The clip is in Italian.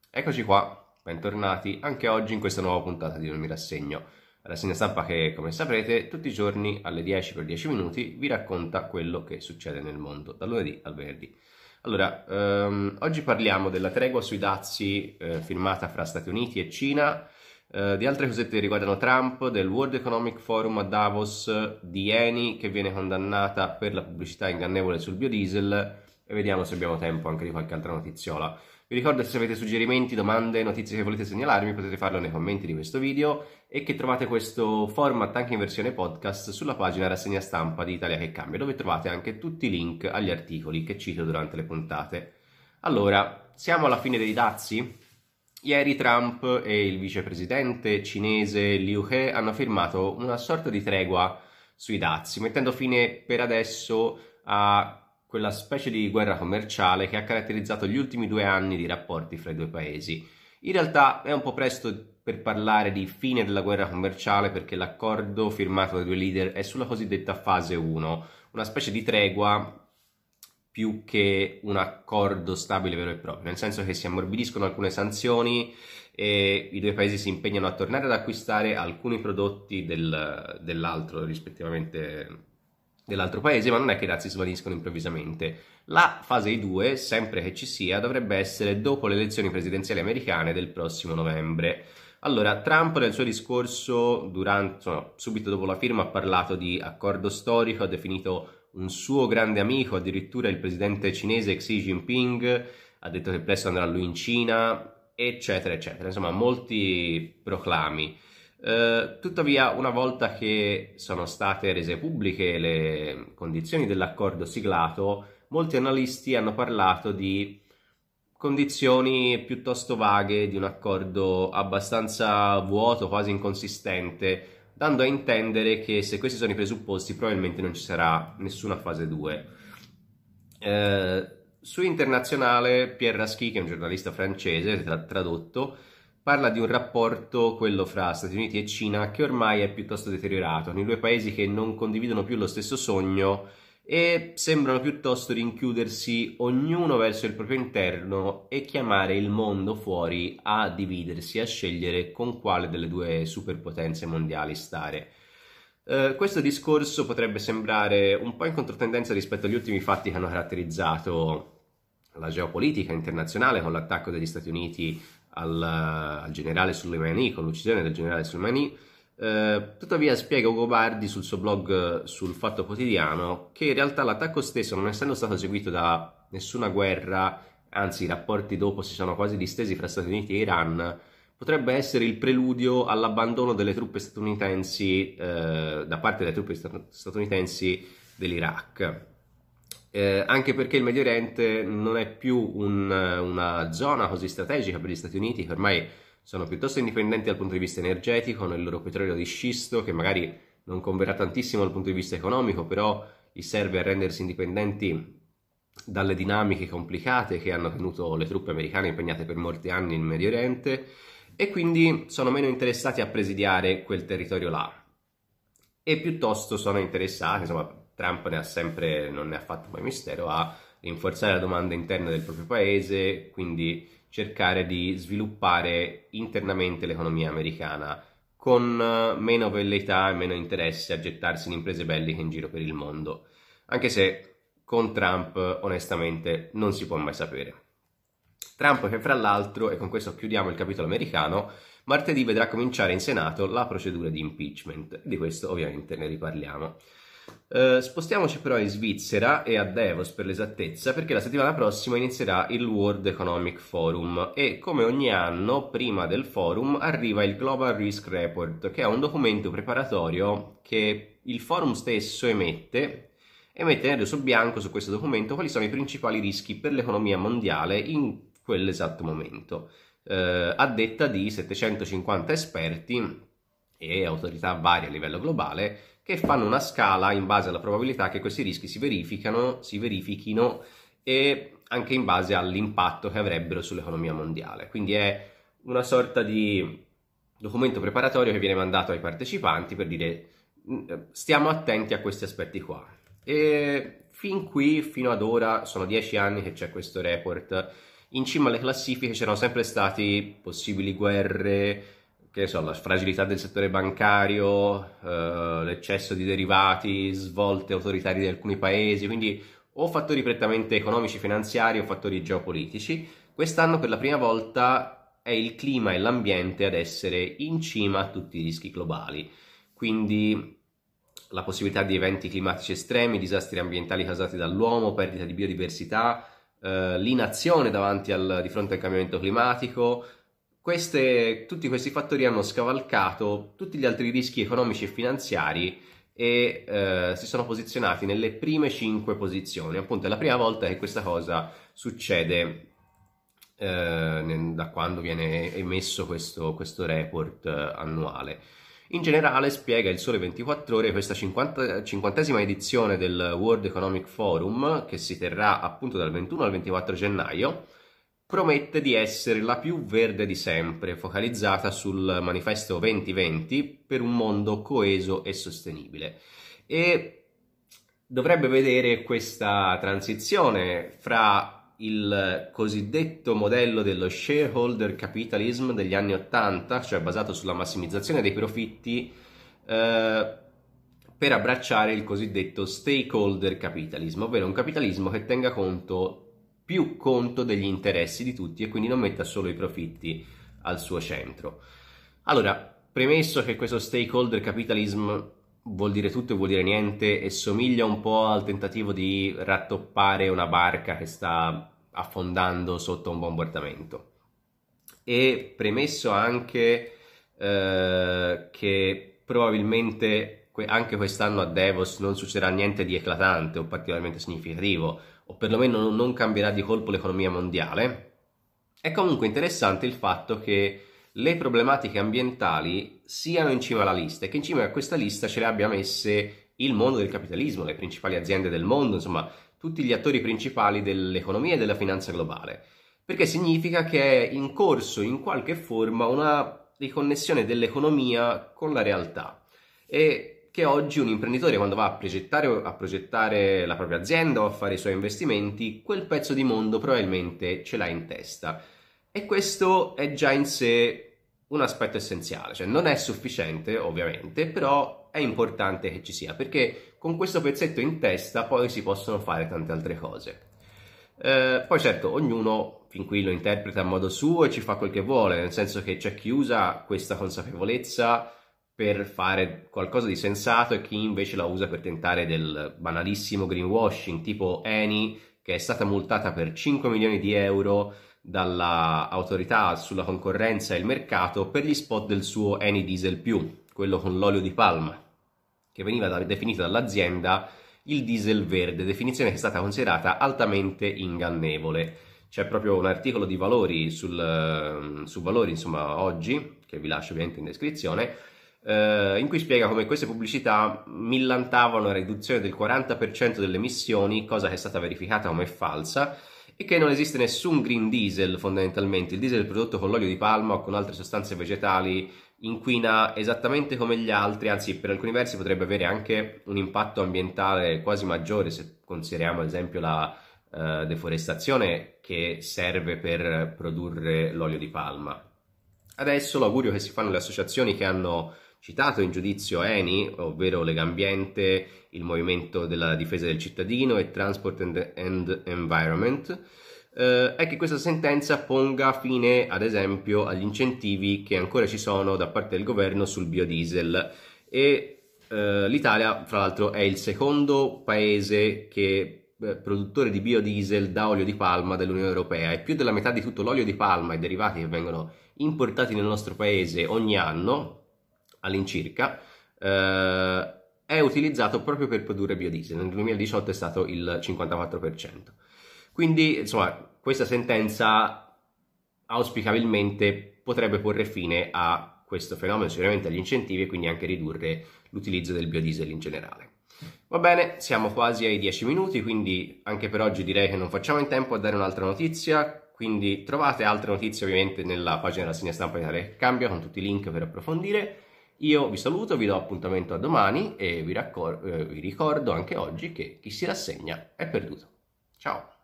Eccoci qua, bentornati anche oggi in questa nuova puntata di Non mi rassegno. La rassegna stampa che, come saprete, tutti i giorni alle 10 per 10 minuti vi racconta quello che succede nel mondo, dal lunedì al venerdì. Allora, oggi parliamo della tregua sui dazi firmata fra Stati Uniti e Cina, di altre cosette che riguardano Trump, del World Economic Forum a Davos, di Eni che viene condannata per la pubblicità ingannevole sul biodiesel e vediamo se abbiamo tempo anche di qualche altra notiziola. Vi ricordo che se avete suggerimenti, domande, notizie che volete segnalarmi potete farlo nei commenti di questo video e che trovate questo format anche in versione podcast sulla pagina rassegna stampa di Italia che cambia, dove trovate anche tutti i link agli articoli che cito durante le puntate. Allora, siamo alla fine dei dazi? Ieri Trump e il vicepresidente cinese Liu He hanno firmato una sorta di tregua sui dazi, mettendo fine per adesso a quella specie di guerra commerciale che ha caratterizzato gli ultimi 2 anni di rapporti fra i due paesi. In realtà è un po' presto per parlare di fine della guerra commerciale perché l'accordo firmato dai due leader è sulla cosiddetta fase 1, una specie di tregua più che un accordo stabile vero e proprio, nel senso che si ammorbidiscono alcune sanzioni e i due paesi si impegnano a tornare ad acquistare alcuni prodotti dell'altro, rispettivamente dell'altro paese, ma non è che i dazi svaniscono improvvisamente. La fase 2, sempre che ci sia, dovrebbe essere dopo le elezioni presidenziali americane del prossimo novembre. Allora, Trump nel suo discorso, subito dopo la firma, ha parlato di accordo storico, ha definito un suo grande amico, addirittura il presidente cinese Xi Jinping, ha detto che presto andrà lui in Cina, eccetera, eccetera. Insomma, molti proclami. Tuttavia, una volta che sono state rese pubbliche le condizioni dell'accordo siglato, molti analisti hanno parlato di condizioni piuttosto vaghe, di un accordo abbastanza vuoto, quasi inconsistente, dando a intendere che se questi sono i presupposti probabilmente non ci sarà nessuna fase 2. Su Internazionale Pierre Raschi, che è un giornalista francese tradotto, parla di un rapporto, quello fra Stati Uniti e Cina, che ormai è piuttosto deteriorato, nei due paesi che non condividono più lo stesso sogno e sembrano piuttosto rinchiudersi ognuno verso il proprio interno e chiamare il mondo fuori a dividersi, a scegliere con quale delle due superpotenze mondiali stare. Questo discorso potrebbe sembrare un po' in controtendenza rispetto agli ultimi fatti che hanno caratterizzato la geopolitica internazionale con l'attacco degli Stati Uniti al generale Soleimani, con l'uccisione del generale Soleimani. Tuttavia spiega Ugo Bardi sul suo blog sul Fatto Quotidiano che in realtà l'attacco stesso, non essendo stato seguito da nessuna guerra, anzi i rapporti dopo si sono quasi distesi fra Stati Uniti e Iran, potrebbe essere il preludio all'abbandono delle truppe statunitensi da parte delle truppe statunitensi dell'Iraq. Anche perché il Medio Oriente non è più una zona così strategica per gli Stati Uniti, che ormai sono piuttosto indipendenti dal punto di vista energetico, nel loro petrolio di scisto, che magari non converrà tantissimo dal punto di vista economico, però gli serve a rendersi indipendenti dalle dinamiche complicate che hanno tenuto le truppe americane impegnate per molti anni in Medio Oriente e quindi sono meno interessati a presidiare quel territorio là e piuttosto sono interessati, insomma Trump non ne ha fatto mai mistero, a rinforzare la domanda interna del proprio paese, quindi cercare di sviluppare internamente l'economia americana con meno velleità e meno interesse a gettarsi in imprese belliche in giro per il mondo, anche se con Trump onestamente non si può mai sapere. Trump che fra l'altro, e con questo chiudiamo il capitolo americano, martedì vedrà cominciare in Senato la procedura di impeachment. Di questo ovviamente ne riparliamo. Spostiamoci però in Svizzera e a Davos per l'esattezza, perché la settimana prossima inizierà il World Economic Forum e come ogni anno, prima del forum, arriva il Global Risk Report, che è un documento preparatorio che il forum stesso emette e mette nero su bianco su questo documento quali sono i principali rischi per l'economia mondiale in quell'esatto momento, a detta di 750 esperti e autorità varie a livello globale che fanno una scala in base alla probabilità che questi rischi si verifichino e anche in base all'impatto che avrebbero sull'economia mondiale. Quindi è una sorta di documento preparatorio che viene mandato ai partecipanti per dire stiamo attenti a questi aspetti qua. E fino ad ora, sono 10 anni che c'è questo report in cima alle classifiche c'erano sempre stati possibili guerre, che ne so, la fragilità del settore bancario, l'eccesso di derivati, svolte autoritarie di alcuni paesi, quindi o fattori prettamente economici, finanziari o fattori geopolitici. Quest'anno per la prima volta è il clima e l'ambiente ad essere in cima a tutti i rischi globali. Quindi la possibilità di eventi climatici estremi, disastri ambientali causati dall'uomo, perdita di biodiversità, l'inazione di fronte al cambiamento climatico. Tutti questi fattori hanno scavalcato tutti gli altri rischi economici e finanziari e si sono posizionati nelle prime 5 posizioni. Appunto è la prima volta che questa cosa succede da quando viene emesso questo report annuale. In generale spiega il Sole 24 Ore questa 50esima edizione del World Economic Forum, che si terrà appunto dal 21 al 24 gennaio, promette di essere la più verde di sempre, focalizzata sul manifesto 2020 per un mondo coeso e sostenibile. E dovrebbe vedere questa transizione fra il cosiddetto modello dello shareholder capitalism degli anni 80, cioè basato sulla massimizzazione dei profitti, per abbracciare il cosiddetto stakeholder capitalism, ovvero un capitalismo che tenga più conto degli interessi di tutti e quindi non metta solo i profitti al suo centro. Allora, premesso che questo stakeholder capitalism vuol dire tutto e vuol dire niente e somiglia un po' al tentativo di rattoppare una barca che sta affondando sotto un bombardamento. E premesso anche che probabilmente anche quest'anno a Davos non succederà niente di eclatante o particolarmente significativo, o perlomeno non cambierà di colpo l'economia mondiale, è comunque interessante il fatto che le problematiche ambientali siano in cima alla lista e che in cima a questa lista ce le abbia messe il mondo del capitalismo, le principali aziende del mondo, insomma tutti gli attori principali dell'economia e della finanza globale, perché significa che è in corso in qualche forma una riconnessione dell'economia con la realtà e che oggi un imprenditore quando va a progettare la propria azienda o a fare i suoi investimenti, quel pezzo di mondo probabilmente ce l'ha in testa. E questo è già in sé un aspetto essenziale, cioè non è sufficiente ovviamente, però è importante che ci sia, perché con questo pezzetto in testa poi si possono fare tante altre cose. Poi certo, ognuno fin qui lo interpreta a modo suo e ci fa quel che vuole, nel senso che c'è chi usa questa consapevolezza per fare qualcosa di sensato e chi invece la usa per tentare del banalissimo greenwashing, tipo Eni, che è stata multata per 5 milioni di euro dall'autorità sulla concorrenza e il mercato per gli spot del suo Eni Diesel+, quello con l'olio di palma, che veniva definito dall'azienda il diesel verde, definizione che è stata considerata altamente ingannevole. C'è proprio un articolo di Valori su Valori, insomma, oggi, che vi lascio ovviamente in descrizione, in cui spiega come queste pubblicità millantavano una riduzione del 40% delle emissioni, cosa che è stata verificata come falsa, e che non esiste nessun green diesel fondamentalmente. Il diesel prodotto con l'olio di palma o con altre sostanze vegetali inquina esattamente come gli altri, anzi per alcuni versi potrebbe avere anche un impatto ambientale quasi maggiore se consideriamo ad esempio la deforestazione che serve per produrre l'olio di palma. Adesso l'augurio che si fanno le associazioni che hanno citato in giudizio Eni, ovvero Legambiente, il Movimento della Difesa del Cittadino e Transport and Environment, è che questa sentenza ponga fine, ad esempio, agli incentivi che ancora ci sono da parte del governo sul biodiesel. E l'Italia, fra l'altro, è il secondo paese produttore di biodiesel da olio di palma dell'Unione Europea e più della metà di tutto l'olio di palma e derivati che vengono importati nel nostro paese ogni anno all'incirca è utilizzato proprio per produrre biodiesel. Nel 2018 è stato il 54%. Quindi, insomma, questa sentenza auspicabilmente potrebbe porre fine a questo fenomeno, sicuramente agli incentivi e quindi anche ridurre l'utilizzo del biodiesel in generale. Va bene, siamo quasi ai 10 minuti, quindi anche per oggi direi che non facciamo in tempo a dare un'altra notizia. Quindi trovate altre notizie ovviamente nella pagina della rassegna stampa di Italia che Cambia con tutti i link per approfondire. Io vi saluto, vi do appuntamento a domani e vi ricordo anche oggi che chi si rassegna è perduto. Ciao!